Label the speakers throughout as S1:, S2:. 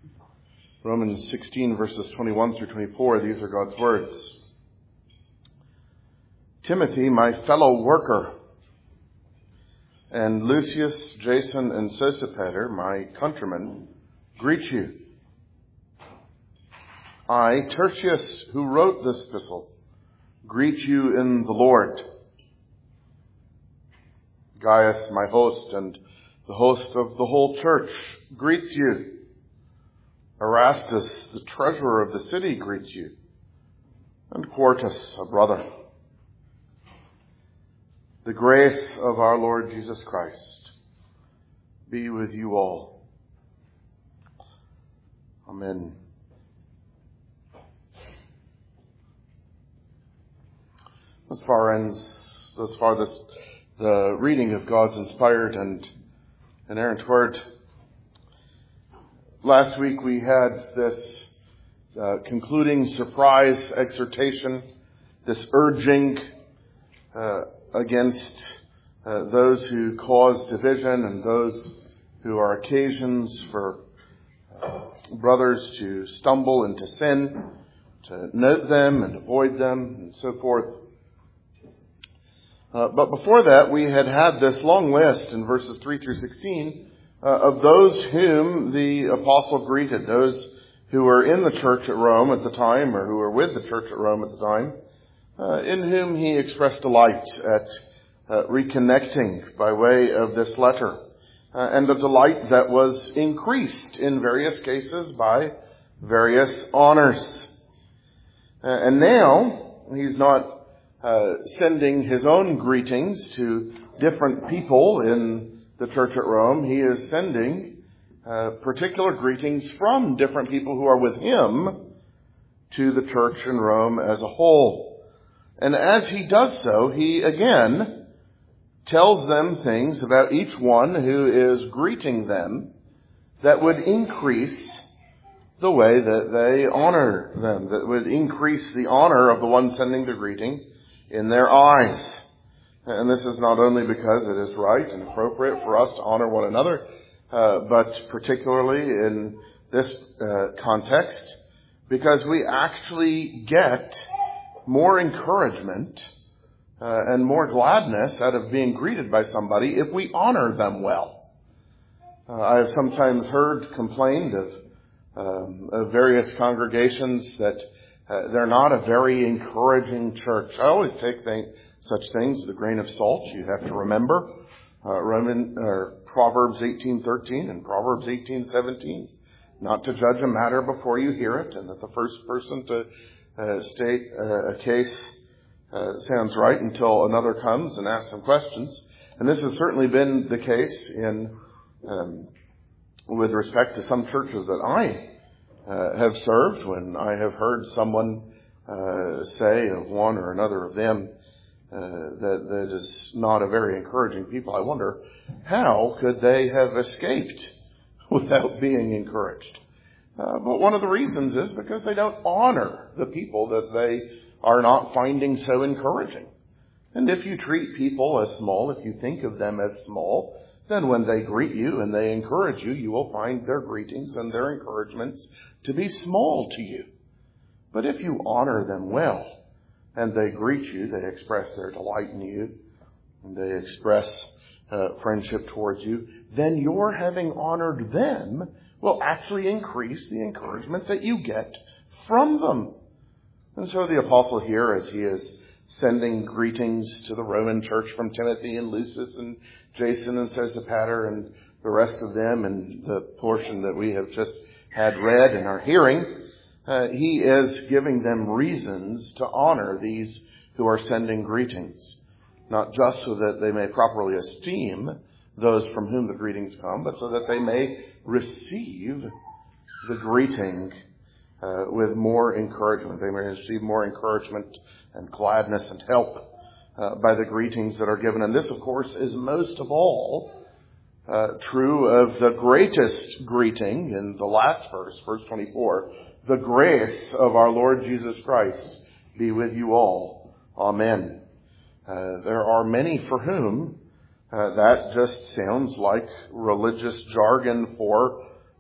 S1: Romans 16 verses 21 through 24, these are God's words. Timothy, my fellow worker, and Lucius, Jason, and Sosipater, my countrymen, greet you. I, Tertius, who wrote this epistle, greet you in the Lord. Gaius, my host, and the host of the whole church, greets you. Erastus, the treasurer of the city, greets you. And Quartus, a brother. The grace of our Lord Jesus Christ be with you all. Amen. The reading of God's inspired and inerrant word. Last week we had this concluding surprise exhortation, this urging against those who cause division and those who are occasions for brothers to stumble into sin, to note them and avoid them and so forth. But before that, we had this long list in verses 3 through 16 of those whom the apostle greeted, those who were in the church at Rome at the time, or who were with the church at Rome at the time, in whom he expressed delight at reconnecting by way of this letter, and a delight that was increased in various cases by various honors. And now, he's not sending his own greetings to different people in the church at Rome. He is sending particular greetings from different people who are with him to the church in Rome as a whole. And as he does so, he again tells them things about each one who is greeting them that would increase the way that they honor them, that would increase the honor of the one sending the greeting in their eyes. And this is not only because it is right and appropriate for us to honor one another, but particularly in this context, because we actually get more encouragement and more gladness out of being greeted by somebody if we honor them well. I have sometimes heard complained of various congregations that they're not a very encouraging church. I always take such things with a grain of salt. You have to remember Proverbs 18:13 and Proverbs 18:17, not to judge a matter before you hear it, and that the first person to state a case sounds right until another comes and asks some questions. And this has certainly been the case with respect to some churches that I have served, when I have heard someone say of one or another of them that is not a very encouraging people. I wonder, how could they have escaped without being encouraged? But one of the reasons is because they don't honor the people that they are not finding so encouraging. And if you treat people as small, if you think of them as small, then when they greet you and they encourage you, you will find their greetings and their encouragements to be small to you. But if you honor them well and they greet you, they express their delight in you, and they express friendship towards you, then your having honored them will actually increase the encouragement that you get from them. And so the apostle here, as he is sending greetings to the Roman church from Timothy and Lucius and Jason and Sosipater and the rest of them, and the portion that we have just had read in our hearing, he is giving them reasons to honor these who are sending greetings. Not just so that they may properly esteem those from whom the greetings come, but so that they may receive the greeting with more encouragement. They may receive more encouragement and gladness and help by the greetings that are given. And this, of course, is most of all true of the greatest greeting in the last verse, verse 24. The grace of our Lord Jesus Christ be with you all. Amen. There are many for whom that just sounds like religious jargon for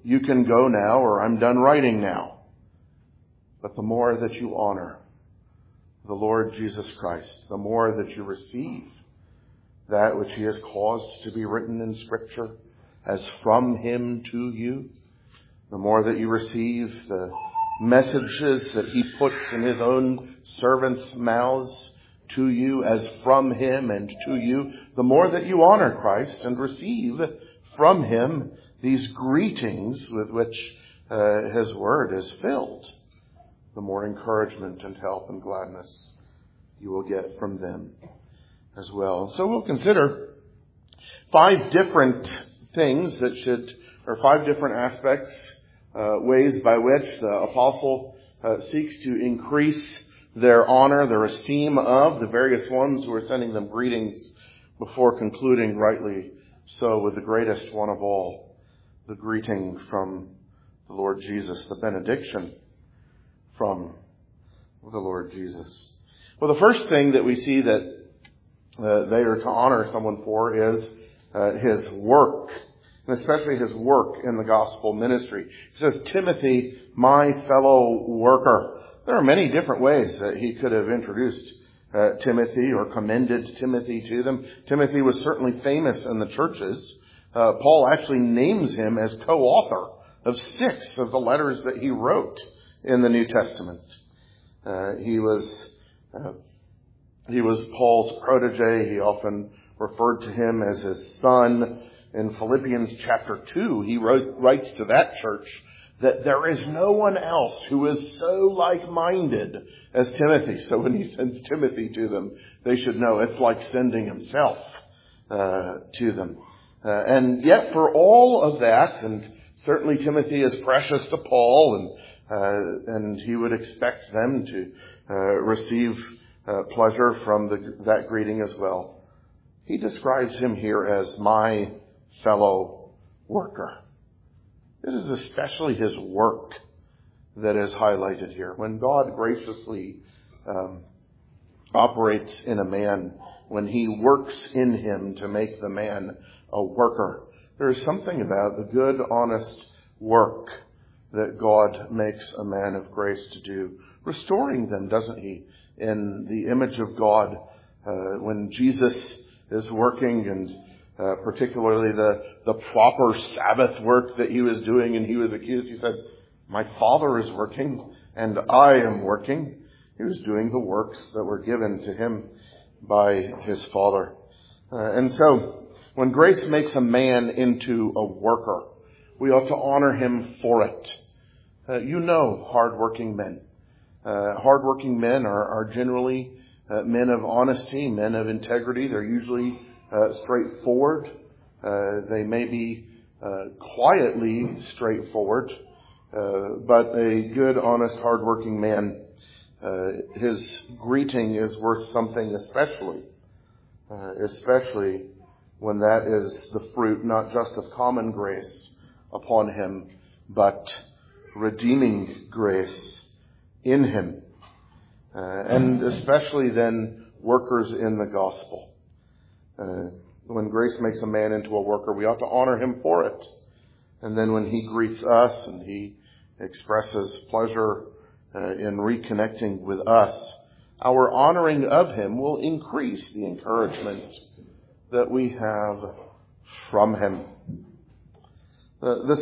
S1: you can go now, or I'm done writing now. But the more that you honor the Lord Jesus Christ, the more that you receive that which he has caused to be written in Scripture as from him to you, the more that you receive the messages that he puts in his own servants' mouths to you as from him and to you, the more that you honor Christ and receive from him these greetings with which his word is filled, the more encouragement and help and gladness you will get from them as well. So we'll consider 5 different things or 5 different aspects, ways by which the apostle seeks to increase their honor, their esteem of the various ones who are sending them greetings, before concluding rightly so with the greatest one of all, the greeting from the Lord Jesus, the benediction from the Lord Jesus. Well, the first thing that we see that they are to honor someone for is his work, and especially his work in the gospel ministry. He says, Timothy, my fellow worker. There are many different ways that he could have introduced Timothy or commended Timothy to them. Timothy was certainly famous in the churches. Paul actually names him as co-author of 6 of the letters that he wrote in the New Testament. He was Paul's protege. He often referred to him as his son. In Philippians chapter 2, he writes to that church that there is no one else who is so like-minded as Timothy. So when he sends Timothy to them, they should know it's like sending himself to them. And yet for all of that, and certainly Timothy is precious to Paul, and he would expect them to receive pleasure from that greeting as well. He describes him here as my fellow worker. It is especially his work that is highlighted here. When God graciously operates in a man, when he works in him to make the man a worker, there is something about the good, honest work that God makes a man of grace to do, restoring them, doesn't he, in the image of God. When Jesus is working, and particularly the proper Sabbath work that he was doing, and he was accused, he said, my Father is working and I am working. He was doing the works that were given to him by his Father. And so when grace makes a man into a worker, we ought to honor him for it. Hardworking men. Hardworking men are generally men of honesty, men of integrity. They're usually straightforward. They may be quietly straightforward, but a good, honest, hardworking man, his greeting is worth something, especially when that is the fruit not just of common grace upon him, but redeeming grace in him. And especially then workers in the gospel. When grace makes a man into a worker, we ought to honor him for it. And then when he greets us and he expresses pleasure in reconnecting with us, our honoring of him will increase the encouragement that we have from him. The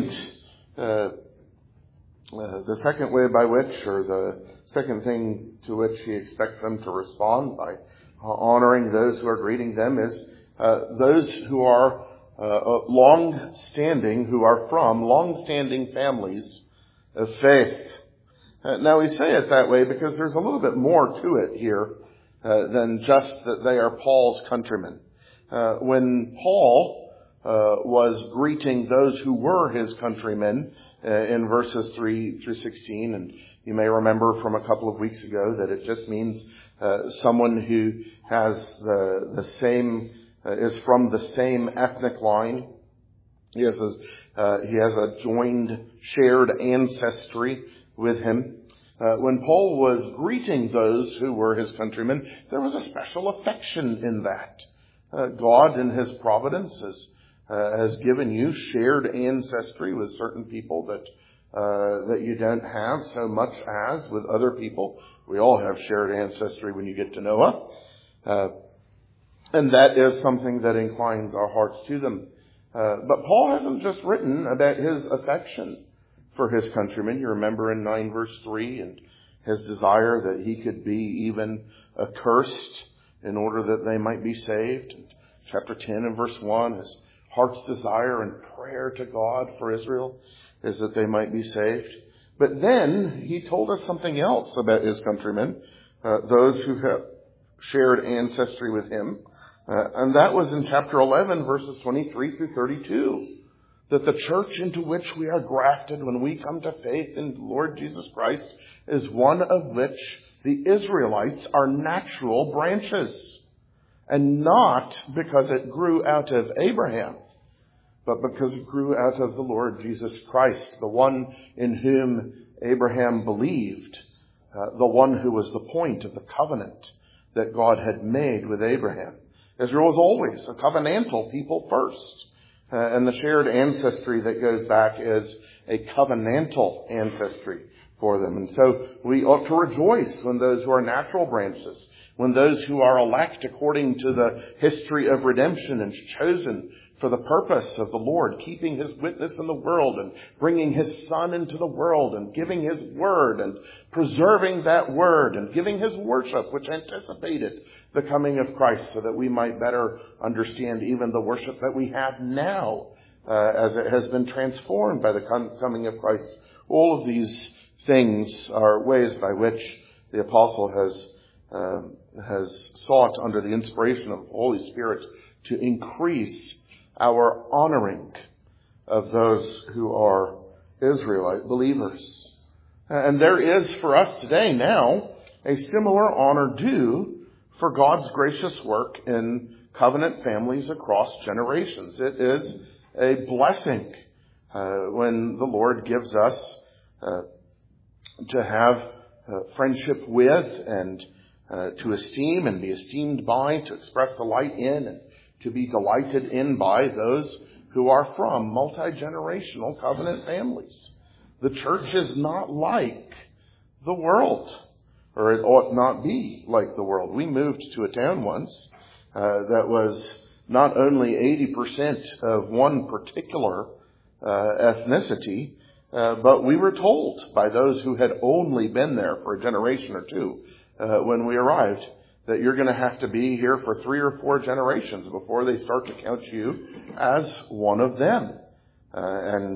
S1: second way by which, or the second thing to which he expects them to respond by honoring those who are greeting them, is those who are long-standing families of faith. Now we say it that way because there's a little bit more to it here than just that they are Paul's countrymen. When Paul was greeting those who were his countrymen in verses 3 through 16, and you may remember from a couple of weeks ago that it just means someone who has is from the same ethnic line. He has a joined, shared ancestry with him. When Paul was greeting those who were his countrymen, there was a special affection in that. God, in his providence, has has given you shared ancestry with certain people that you don't have so much as with other people. We all have shared ancestry when you get to Noah. And that is something that inclines our hearts to them. But Paul hasn't just written about his affection for his countrymen. You remember in 9 verse 3, and his desire that he could be even accursed in order that they might be saved. And chapter 10 and verse 1, his heart's desire and prayer to God for Israel is that they might be saved. But then he told us something else about his countrymen, those who have shared ancestry with him. And that was in chapter 11, verses 23 through 32. That the church into which we are grafted when we come to faith in the Lord Jesus Christ is one of which the Israelites are natural branches. And not because it grew out of Abraham, but because it grew out of the Lord Jesus Christ, the one in whom Abraham believed, the one who was the point of the covenant that God had made with Abraham. Israel was always a covenantal people first. And the shared ancestry that goes back is a covenantal ancestry for them. And so we ought to rejoice when those who are natural branches, when those who are elect according to the history of redemption and chosen for the purpose of the Lord, keeping his witness in the world and bringing his Son into the world and giving his word and preserving that word and giving his worship, which anticipated the coming of Christ, so that we might better understand even the worship that we have now as it has been transformed by the coming of Christ. All of these things are ways by which the apostle has sought, under the inspiration of the Holy Spirit, to increase our honoring of those who are Israelite believers. And there is for us today now a similar honor due for God's gracious work in covenant families across generations. It is a blessing when the Lord gives us to have friendship with and to esteem and be esteemed by, to express delight in and to be delighted in by those who are from multi-generational covenant families. The church is not like the world, or it ought not be like the world. We moved to a town once that was not only 80% of one particular ethnicity, but we were told by those who had only been there for a generation or two when we arrived that you're going to have to be here for 3 or 4 generations before they start to count you as one of them. And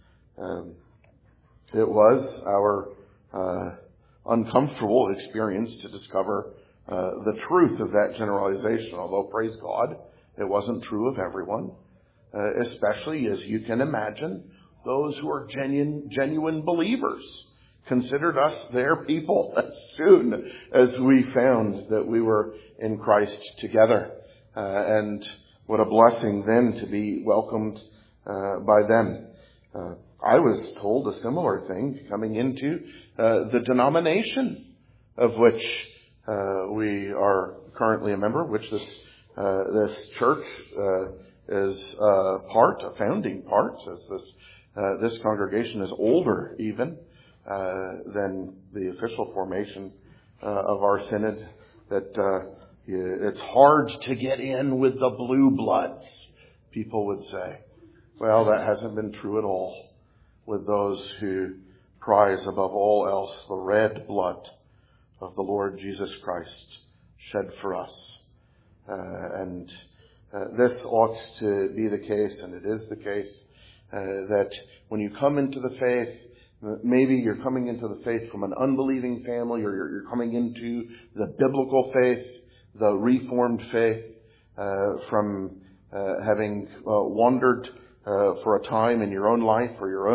S1: it was our uncomfortable experience to discover the truth of that generalization. Although, praise God, it wasn't true of everyone, especially, as you can imagine, those who are genuine believers considered us their people as soon as we found that we were in Christ together. And what a blessing then to be welcomed by them. I was told a similar thing coming into the denomination of which we are currently a member, which this church is a founding part, as this congregation is older even than the official formation of our synod, that it's hard to get in with the blue bloods, people would say. Well, that hasn't been true at all with those who prize above all else the red blood of the Lord Jesus Christ shed for us. And this ought to be the case, and it is the case, that when you come into the faith, maybe you're coming into the faith from an unbelieving family, or you're coming into the biblical faith, the Reformed faith, from having wandered for a time in your own life or your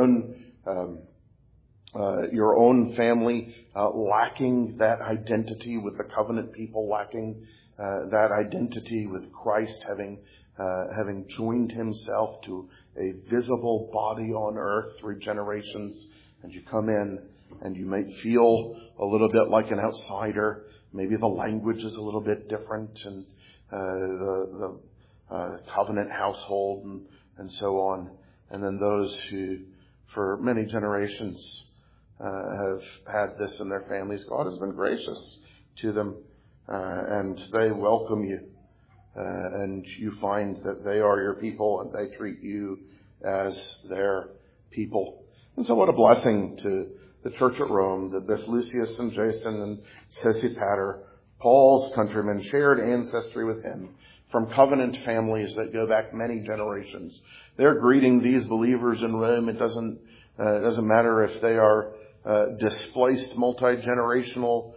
S1: own family, lacking that identity with the covenant people, lacking that identity with Christ, having joined himself to a visible body on earth through generations. And you come in and you might feel a little bit like an outsider. Maybe the language is a little bit different, and the covenant household and and so on. And then those who, for many generations, have had this in their families. God has been gracious to them, and they welcome you. And you find that they are your people and they treat you as their people. And so what a blessing to the church at Rome that this Lucius and Jason and Sosipater, Paul's countrymen, shared ancestry with him from covenant families that go back many generations. They're greeting these believers in Rome. It doesn't matter if they are displaced multi-generational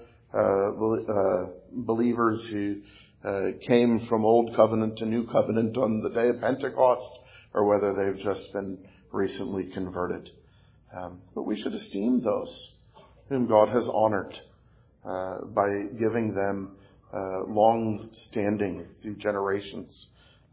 S1: believers who came from Old Covenant to New Covenant on the day of Pentecost, or whether they've just been recently converted. But we should esteem those whom God has honored by giving them long-standing through generations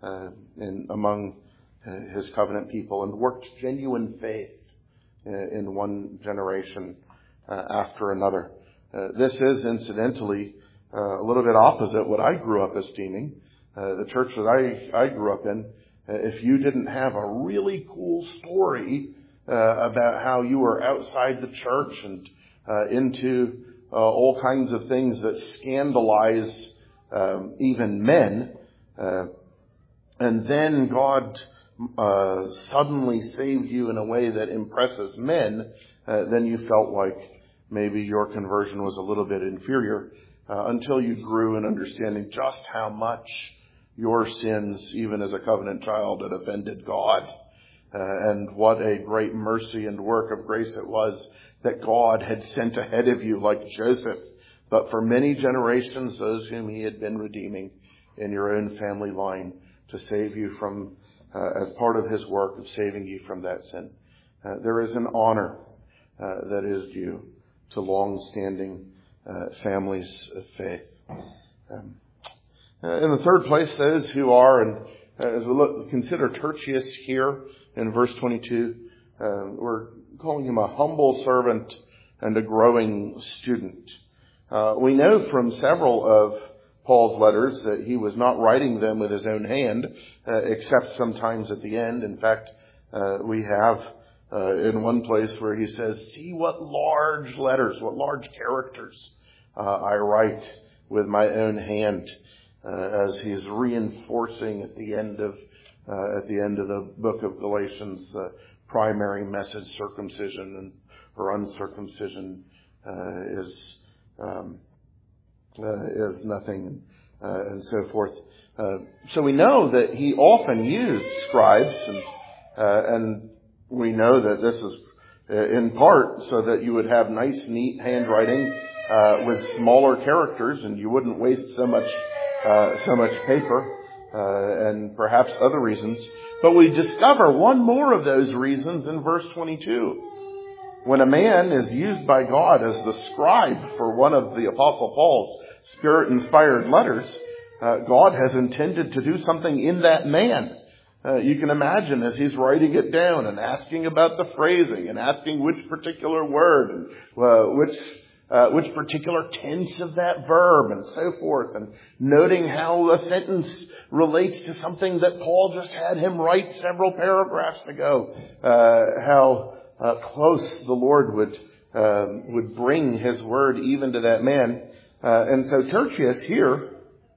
S1: among his covenant people, and worked genuine faith in one generation after another. This is, incidentally, a little bit opposite what I grew up esteeming. The church that I grew up in, if you didn't have a really cool story about how you were outside the church and into all kinds of things that scandalize even men, and then God suddenly saved you in a way that impresses men, then you felt like maybe your conversion was a little bit inferior, until you grew in understanding just how much your sins, even as a covenant child, had offended God. And what a great mercy and work of grace it was that God had sent ahead of you like Joseph, but for many generations those whom he had been redeeming in your own family line to save you from, as part of his work of saving you from that sin. There is an honor that is due to long-standing families of faith. In the third place, those who are, and as we consider Tertius here in verse 22, we're calling him a humble servant and a growing student. We know from several of Paul's letters that he was not writing them with his own hand, except sometimes at the end. In fact, we have in one place where he says, "See what large letters, what large characters I write with my own hand," as he's reinforcing at the end of the book of Galatians the primary message: circumcision or uncircumcision is nothing, and so forth. So we know that he often used scribes, and we know that this is in part so that you would have nice, neat handwriting with smaller characters, and you wouldn't waste so much paper, and perhaps other reasons. But we discover one more of those reasons in verse 22. When a man is used by God as the scribe for one of the Apostle Paul's Spirit-inspired letters, God has intended to do something in that man. You can imagine as he's writing it down and asking about the phrasing and asking which particular word and which particular tense of that verb and so forth, and noting how a sentence relates to something that Paul just had him write several paragraphs ago, how close the Lord would bring his word even to that man. And so Tertius here,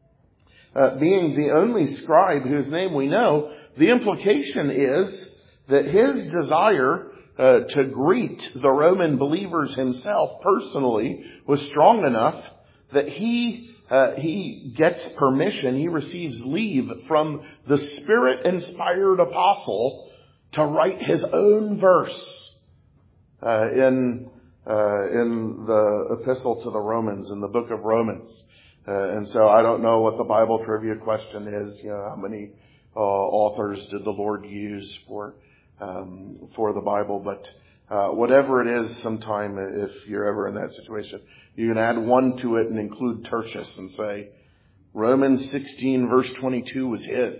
S1: being the only scribe whose name we know, the implication is that his desire to greet the Roman believers himself personally was strong enough that he gets permission, he receives leave from the Spirit-inspired apostle to write his own verse in the epistle to the Romans, in the book of Romans. And so I don't know what the Bible trivia question is. How many authors did the Lord use for the Bible? But whatever it is, sometime if you're ever in that situation, you can add one to it and include Tertius and say Romans 16 verse 22 was his.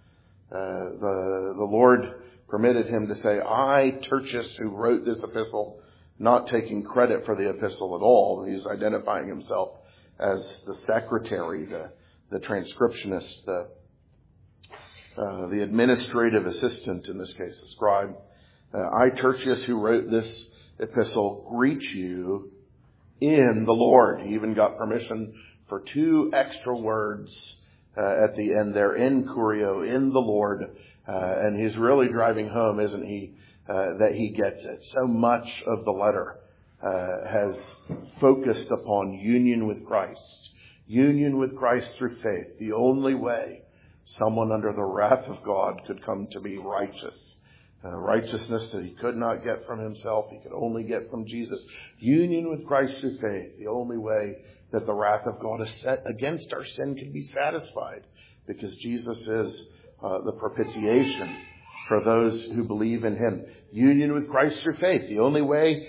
S1: The Lord permitted him to say, "I, Tertius, who wrote this epistle," not taking credit for the epistle at all. He's identifying himself as the secretary, the transcriptionist, the administrative assistant, in this case, the scribe, I, Tertius, who wrote this epistle, greet you in the Lord. He even got permission for 2 extra words at the end there, in Kurio, in the Lord. And he's really driving home, isn't he, that he gets it. So much of the letter has focused upon union with Christ. Union with Christ through faith. The only way someone under the wrath of God could come to be righteous. Righteousness that he could not get from himself, he could only get from Jesus. Union with Christ through faith. The only way that the wrath of God is set against our sin can be satisfied. Because Jesus is the propitiation for those who believe in him. Union with Christ through faith. The only way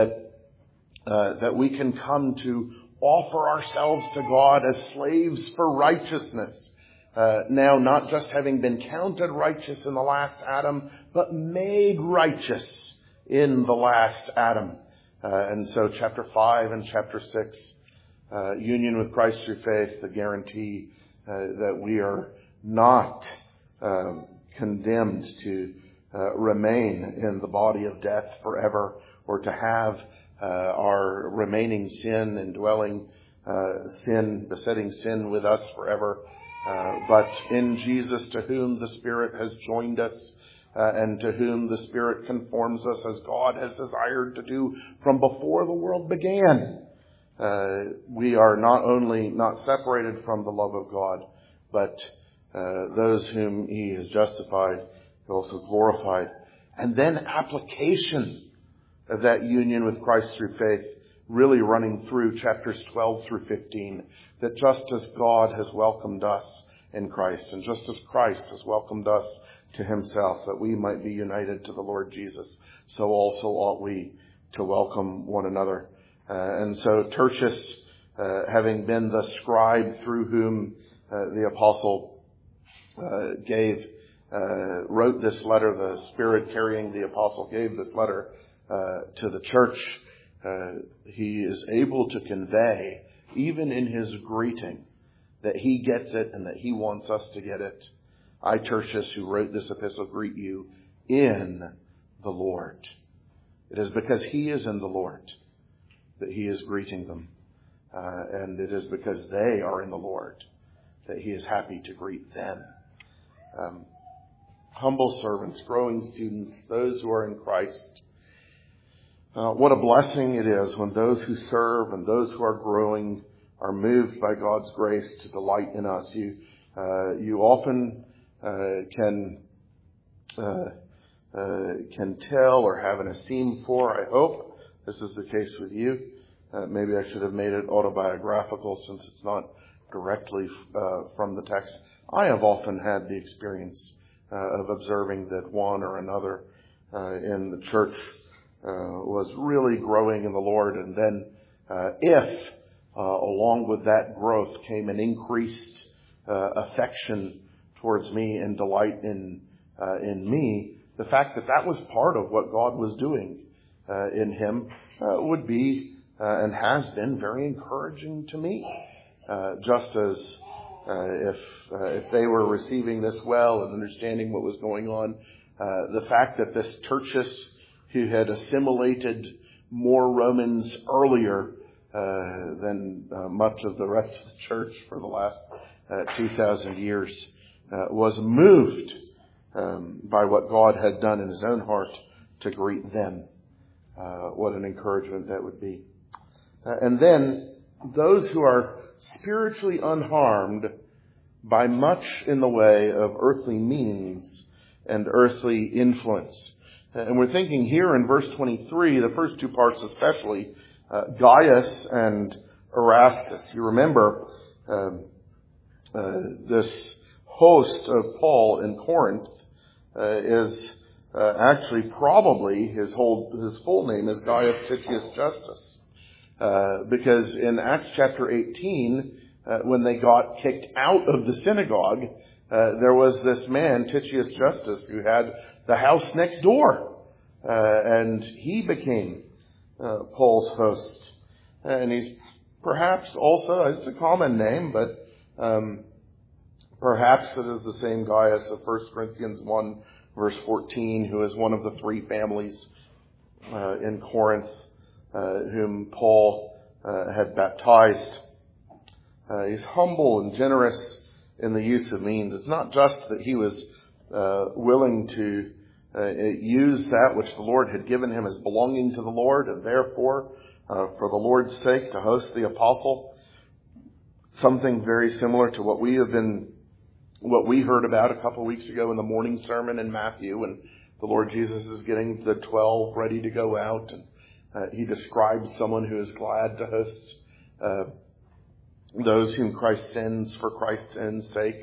S1: that we can come to offer ourselves to God as slaves for righteousness. Now, not just having been counted righteous in the last Adam, but made righteous in the last Adam. And so chapter 5 and chapter 6, union with Christ through faith, the guarantee that we are not condemned to remain in the body of death forever, or to have our remaining sin, indwelling sin, besetting sin with us forever. But in Jesus, to whom the Spirit has joined us, and to whom the Spirit conforms us as God has desired to do from before the world began. We are not only not separated from the love of God, but those whom he has justified, also glorified. And then application of that union with Christ through faith, really running through chapters 12 through 15, that just as God has welcomed us in Christ, and just as Christ has welcomed us to himself, that we might be united to the Lord Jesus, so also ought we to welcome one another. And so Tertius, having been the scribe through whom the apostle wrote this letter, the Spirit carrying the apostle gave this letter to the church, he is able to convey, even in his greeting, that he gets it and that he wants us to get it. I, Tertius, who wrote this epistle, greet you in the Lord. It is because he is in the Lord that he is greeting them. And it is because they are in the Lord that he is happy to greet them. Humble servants, growing students, those who are in Christ. What a blessing it is when those who serve and those who are growing are moved by God's grace to delight in us. You often can tell or have an esteem for, I hope this is the case with you. Maybe I should have made it autobiographical since it's not directly from the text. I have often had the experience of observing that one or another in the church was really growing in the Lord, and then if along with that growth came an increased affection towards me and delight in me, the fact that that was part of what God was doing in him would be and has been very encouraging to me. Just as if they were receiving this well and understanding what was going on, the fact that this Tertius, who had assimilated more Romans earlier than much of the rest of the church for the last 2,000 years, was moved by what God had done in his own heart to greet them. What an encouragement that would be. And then those who are spiritually unharmed by much in the way of earthly means and earthly influence. And we're thinking here in verse 23, the first 2 parts especially, Gaius and Erastus. You remember this host of Paul in Corinth is actually probably his full name is Gaius Titius Justus. Because in Acts chapter 18, when they got kicked out of the synagogue, there was this man, Titius Justus, who had the house next door. And he became Paul's host. And he's perhaps also, it's a common name, but Perhaps it is the same Gaius of 1 Corinthians 1, verse 14, who is one of the three families in Corinth whom Paul had baptized. He's humble and generous in the use of means. It's not just that he was willing to use that which the Lord had given him as belonging to the Lord, and therefore, for the Lord's sake, to host the apostle. Something very similar to what we heard about a couple of weeks ago in the morning sermon in Matthew, when the Lord Jesus is getting the 12 ready to go out, and he describes someone who is glad to host those whom Christ sends for Christ's own sake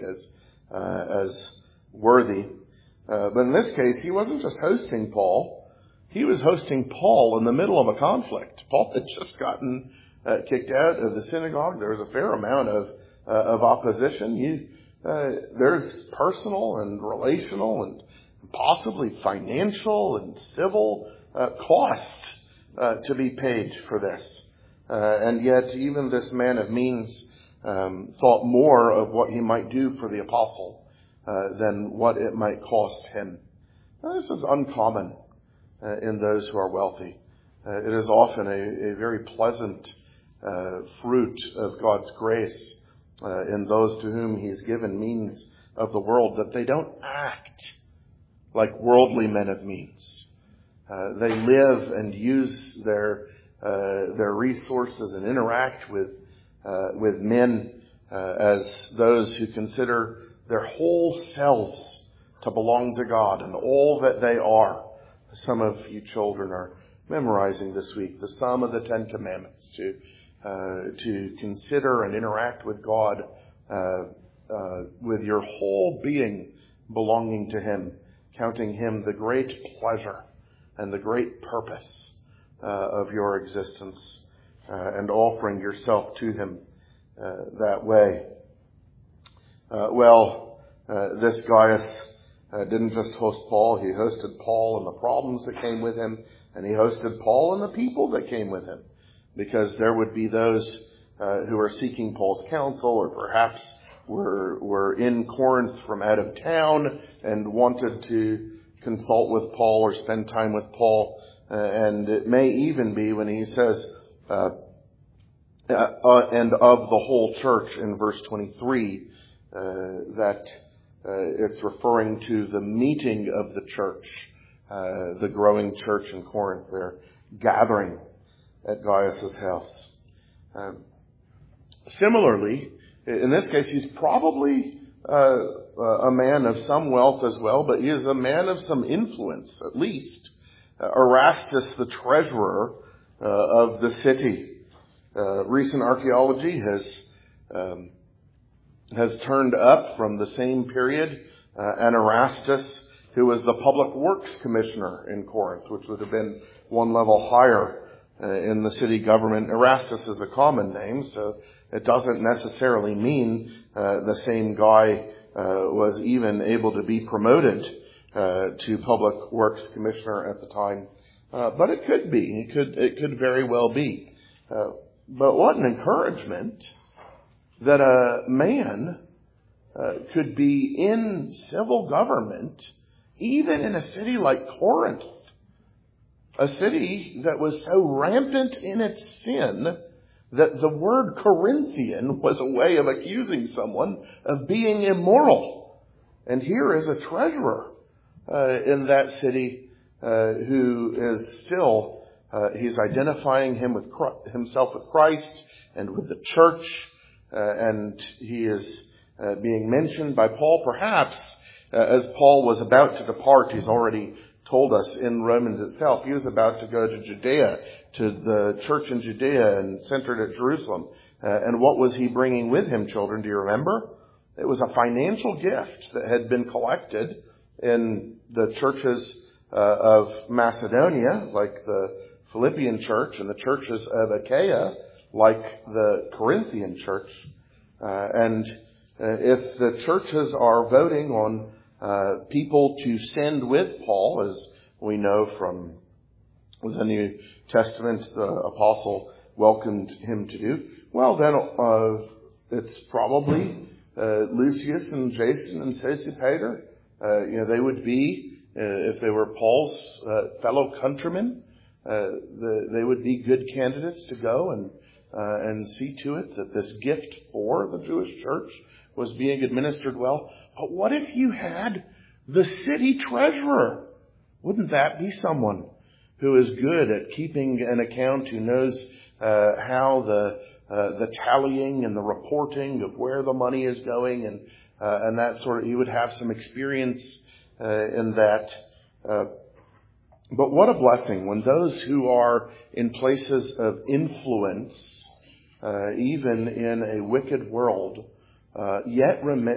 S1: as worthy. But in this case, he wasn't just hosting Paul. He was hosting Paul in the middle of a conflict. Paul had just gotten kicked out of the synagogue. There was a fair amount of opposition. There's personal and relational and possibly financial and civil cost to be paid for this. And yet even this man of means thought more of what he might do for the apostle than what it might cost him. Now, this is uncommon in those who are wealthy. It is often a very pleasant fruit of God's grace in those to whom he's given means of the world, that they don't act like worldly men of means. They live and use their resources and interact with men as those who consider their whole selves to belong to God and all that they are. Some of you children are memorizing this week the sum of the Ten Commandments, to consider and interact with God with your whole being belonging to Him, counting Him the great pleasure and the great purpose of your existence, and offering yourself to Him that way. This Gaius didn't just host Paul. He hosted Paul and the problems that came with him, and he hosted Paul and the people that came with him, because there would be those who are seeking Paul's counsel, or perhaps were in Corinth from out of town and wanted to consult with Paul or spend time with Paul. And it may even be when he says, and of the whole church in verse 23, that it's referring to the meeting of the church, the growing church in Corinth. They're gathering at Gaius' house. Similarly, in this case, he's probably a man of some wealth as well, but he is a man of some influence, at least. Erastus, the treasurer of the city. Recent archaeology has turned up from the same period an Erastus who was the public works commissioner in Corinth, which would have been one level higher in the city government. Erastus is a common name, so it doesn't necessarily mean the same guy was even able to be promoted to public works commissioner at the time. But it could be. It could very well be. But what an encouragement that a man could be in civil government, even in a city like Corinth, a city that was so rampant in its sin that the word Corinthian was a way of accusing someone of being immoral. And here is a treasurer in that city who is still, he's identifying himself with Christ and with the church, and he is being mentioned by Paul. Perhaps as Paul was about to depart, he's already told us in Romans itself, he was about to go to Judea, to the church in Judea and centered at Jerusalem. And what was he bringing with him, children? Do you remember? It was a financial gift that had been collected in the churches of Macedonia, like the Philippian church, and the churches of Achaia, like the Corinthian church. And if the churches are voting on people to send with Paul, as we know from the New Testament, the apostle welcomed him to do, well, then it's probably Lucius and Jason and Sosipater, they would be, if they were Paul's fellow countrymen, they would be good candidates to go and see to it that this gift for the Jewish church was being administered well. But what if you had the city treasurer? Wouldn't that be someone who is good at keeping an account, who knows how the tallying and the reporting of where the money is going and that sort of, you would have some experience in that. But what a blessing when those who are in places of influence, even in a wicked world, yet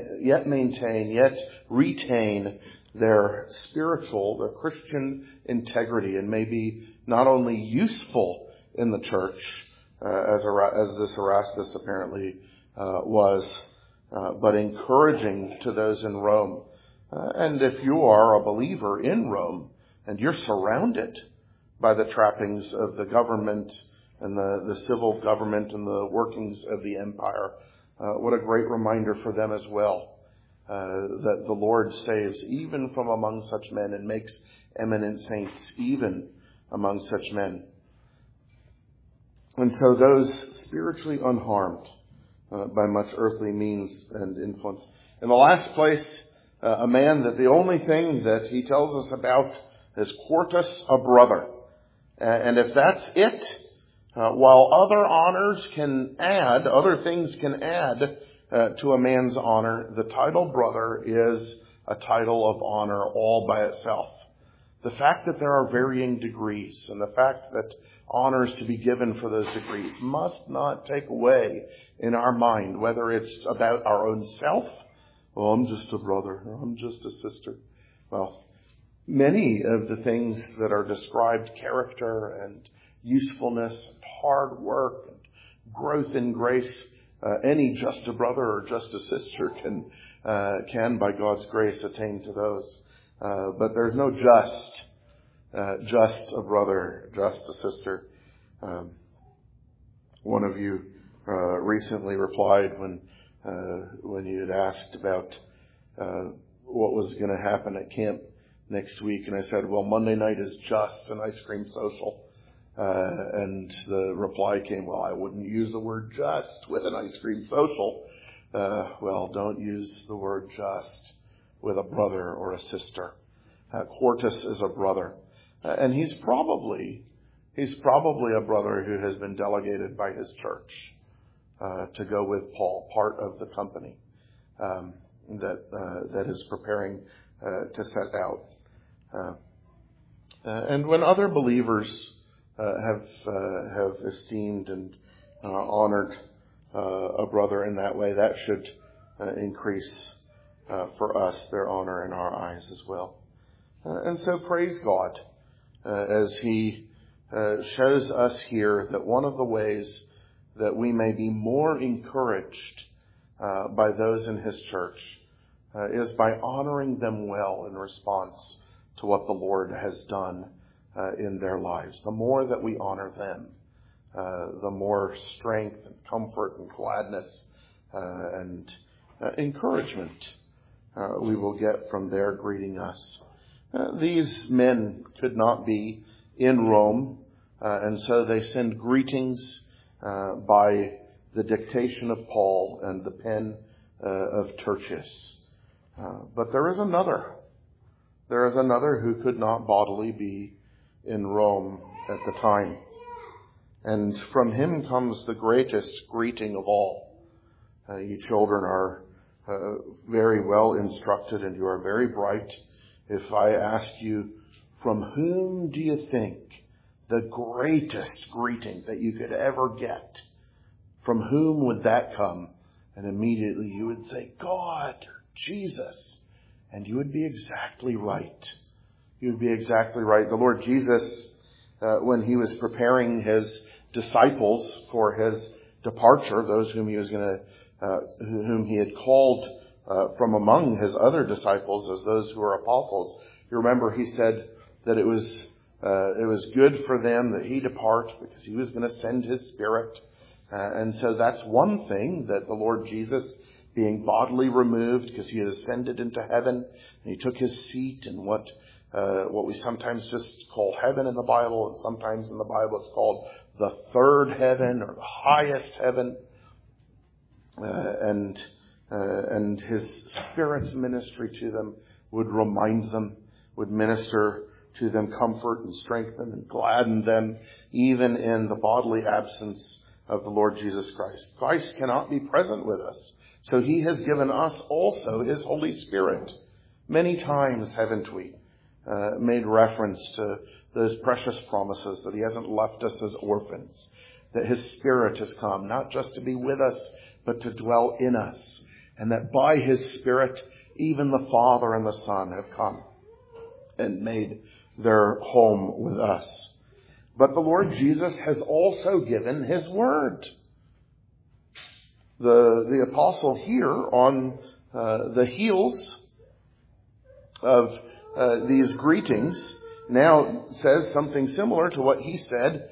S1: retain their spiritual, their Christian integrity, and may be not only useful in the church, as this Erastus apparently was, but encouraging to those in Rome. And if you are a believer in Rome, and you're surrounded by the trappings of the government and the civil government and the workings of the empire, what a great reminder for them as well, that the Lord saves even from among such men and makes eminent saints even among such men. And so those spiritually unharmed by much earthly means and influence. In the last place, a man that the only thing that he tells us about is Quartus, a brother. And if that's it, while other things can add to a man's honor, the title brother is a title of honor all by itself. The fact that there are varying degrees and the fact that honors to be given for those degrees must not take away in our mind whether it's about our own self. Well, I'm just a brother, or I'm just a sister. Well, many of the things that are described, character and usefulness, and hard work, and growth in grace, any just a brother or just a sister can by God's grace attain to those. But there's no just a brother, just a sister. One of you recently replied when you had asked about what was going to happen at camp next week, and I said, well, Monday night is just an ice cream social. And the reply came, well, I wouldn't use the word just with an ice cream social. Well, don't use the word just with a brother or a sister. Quartus is a brother. And he's probably a brother who has been delegated by his church to go with Paul, part of the company that is preparing to set out. And when other believers have esteemed and honored a brother in that way, that should increase for us their honor in our eyes as well. And so praise God as He shows us here that one of the ways that we may be more encouraged by those in His church is by honoring them well in response to what the Lord has done in their lives. The more that we honor them, the more strength and comfort and gladness and encouragement we will get from their greeting us. These men could not be in Rome, and so they send greetings by the dictation of Paul and the pen of Tertius. But there is another. There is another who could not bodily be in Rome at the time. And from him comes the greatest greeting of all. You children are very well instructed and you are very bright. If I ask you, from whom do you think the greatest greeting that you could ever get, from whom would that come? And immediately you would say, God, or Jesus. And you would be exactly right. You would be exactly right. The Lord Jesus, when He was preparing His disciples for His departure, those whom He was whom He had called from among His other disciples as those who were apostles, you remember He said that it was good for them that He depart because He was going to send His Spirit. And so that's one thing that the Lord Jesus being bodily removed because he had ascended into heaven, and he took his seat in what we sometimes just call heaven in the Bible, and sometimes in the Bible it's called the third heaven or the highest heaven. And his Spirit's ministry to them would remind them, would minister to them comfort and strengthen and gladden them, even in the bodily absence of the Lord Jesus Christ. Christ cannot be present with us, so he has given us also his Holy Spirit. Many times, haven't we, made reference to those precious promises that he hasn't left us as orphans, that his Spirit has come, not just to be with us, but to dwell in us, and that by his Spirit, even the Father and the Son have come and made their home with us. But the Lord Jesus has also given his word. The apostle here, on the heels of these greetings, now says something similar to what he said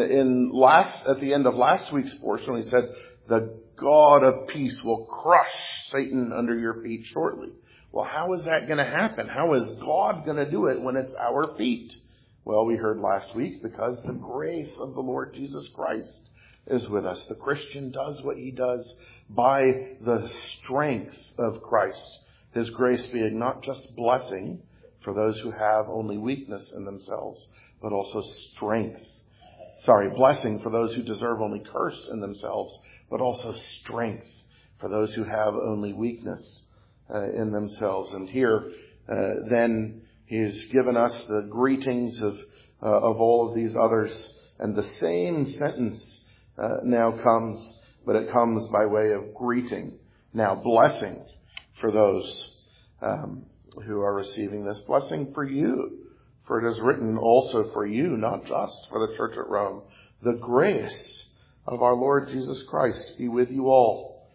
S1: at the end of last week's portion. He said, "The God of peace will crush Satan under your feet shortly." Well, how is that going to happen? How is God going to do it when it's our feet? Well, we heard last week, because the grace of the Lord Jesus Christ is with us. The Christian does what he does by the strength of Christ. His grace being not just blessing for those who have only weakness in themselves, but also strength. Blessing for those who deserve only curse in themselves, but also strength for those who have only weakness in themselves. And here, then, he's given us the greetings of all of these others, and the same sentence now comes, but it comes by way of greeting. Now, blessing for those who are receiving this. Blessing for you, for it is written also for you, not just for the church at Rome. The grace of our Lord Jesus Christ be with you all.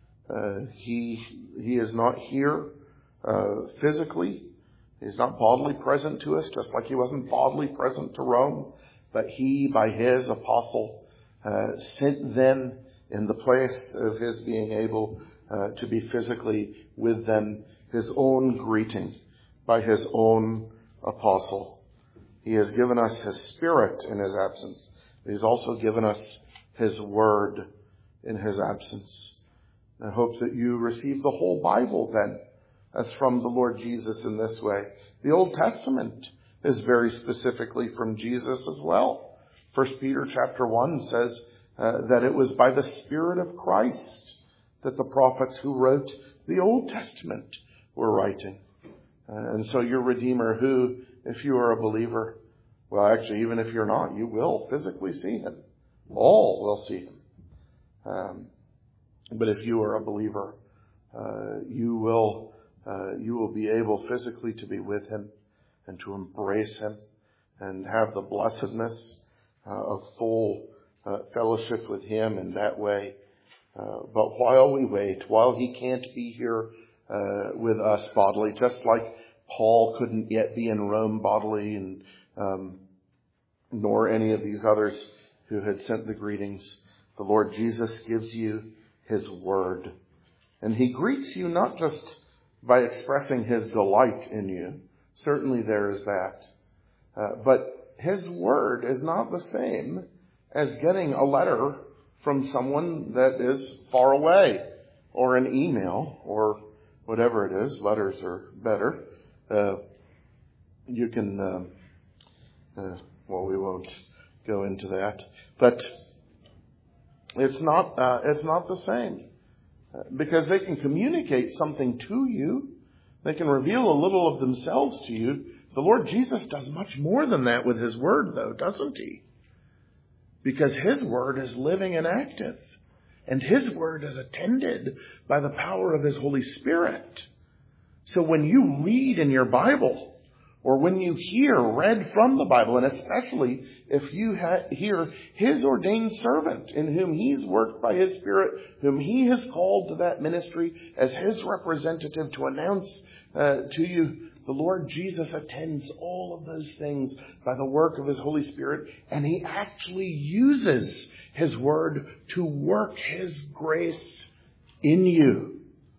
S1: He is not here physically. He's not bodily present to us, just like he wasn't bodily present to Rome. But he, by his apostle, sent them in the place of his being able to be physically with them, his own greeting by his own apostle. He has given us his Spirit in his absence. He's also given us his word in his absence. I hope that you receive the whole Bible then as from the Lord Jesus in this way. The Old Testament is very specifically from Jesus as well. 1 Peter chapter 1 says that it was by the Spirit of Christ that the prophets who wrote the Old Testament were writing. And so your Redeemer, who, if you are a believer, well, actually, even if you're not, you will physically see him. All will see him. But if you are a believer, you will be able physically to be with him and to embrace him and have the blessedness of full fellowship with him in that way. But while we wait, while he can't be here with us bodily, just like Paul couldn't yet be in Rome bodily, and nor any of these others who had sent the greetings, the Lord Jesus gives you his word. And he greets you not just by expressing his delight in you. Certainly there is that. But his word is not the same as getting a letter from someone that is far away, or an email, or whatever it is. Letters are better. You can, we won't go into that. But it's not the same. Because they can communicate something to you. They can reveal a little of themselves to you. The Lord Jesus does much more than that with his word, though, doesn't he? Because his word is living and active. And his word is attended by the power of his Holy Spirit. So when you read in your Bible, or when you hear read from the Bible, and especially if you hear his ordained servant in whom he's worked by his Spirit, whom he has called to that ministry as his representative to announce to you, the Lord Jesus attends all of those things by the work of his Holy Spirit, and he actually uses his word to work his grace in you.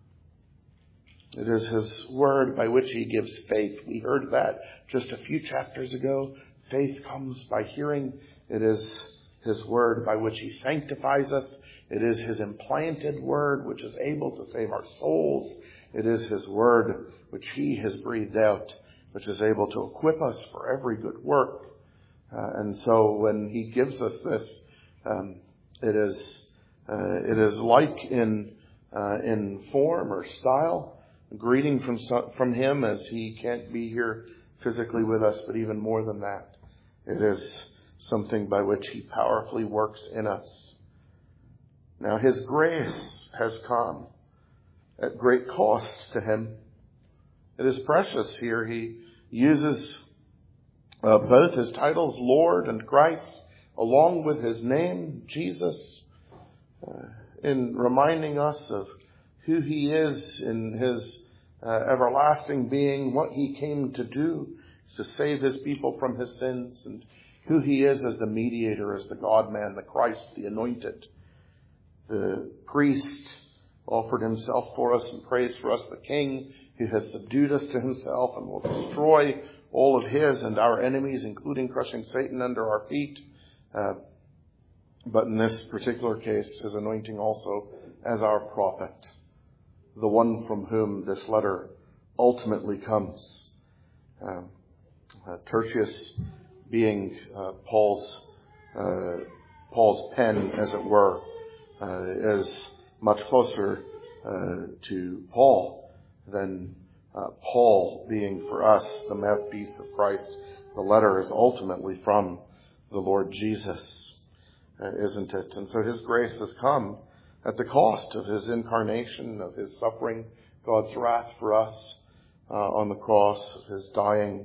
S1: It is His word by which He gives faith. We heard that just a few chapters ago. Faith comes by hearing. It is His word by which He sanctifies us. It is His implanted word which is able to save our souls. It is His word which He has breathed out, which is able to equip us for every good work. And so when He gives us this, it is like in form or style, a greeting from Him as He can't be here physically with us, but even more than that, it is something by which He powerfully works in us. Now His grace has come at great cost to Him. It is precious here. He uses both His titles, Lord and Christ, along with His name, Jesus, in reminding us of who He is in His everlasting being, what He came to do to save His people from His sins, and who He is as the mediator, as the God-man, the Christ, the anointed. The priest offered Himself for us and prays for us, the King who has subdued us to Himself and will destroy all of His and our enemies, including crushing Satan under our feet. But in this particular case, His anointing also as our prophet, the one from whom this letter ultimately comes. Tertius being Paul's pen, as it were, is much closer to Paul than Paul being for us the mouthpiece of Christ. The letter is ultimately from the Lord Jesus, isn't it? And so His grace has come at the cost of His incarnation, of His suffering God's wrath for us on the cross, of His dying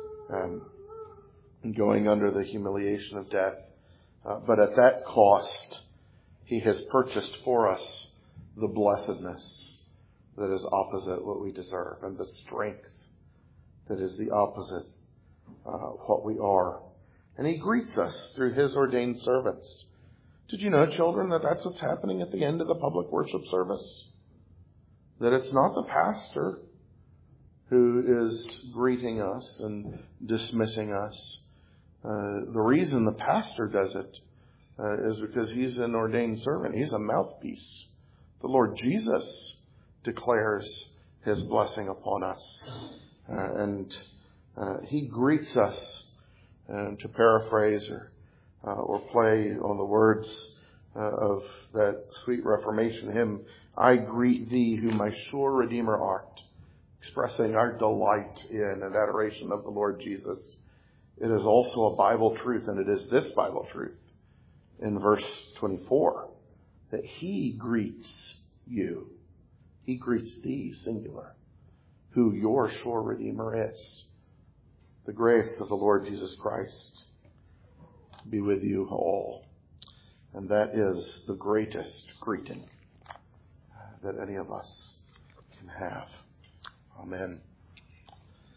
S1: and going under the humiliation of death. But at that cost, He has purchased for us the blessedness that is opposite what we deserve, and the strength that is the opposite what we are. And He greets us through His ordained servants. Did you know, children, that that's what's happening at the end of the public worship service? That it's not the pastor who is greeting us and dismissing us. The reason the pastor does it is because he's an ordained servant. He's a mouthpiece. The Lord Jesus declares His blessing upon us. And He greets us, to paraphrase or play on the words of that sweet Reformation hymn, I greet Thee who my sure Redeemer art, expressing our delight in and adoration of the Lord Jesus. It is also a Bible truth, and it is this Bible truth in verse 24, that He greets you. He greets thee, singular, who your sure Redeemer is. The grace of the Lord Jesus Christ be with you all. And that is the greatest greeting that any of us can have. Amen.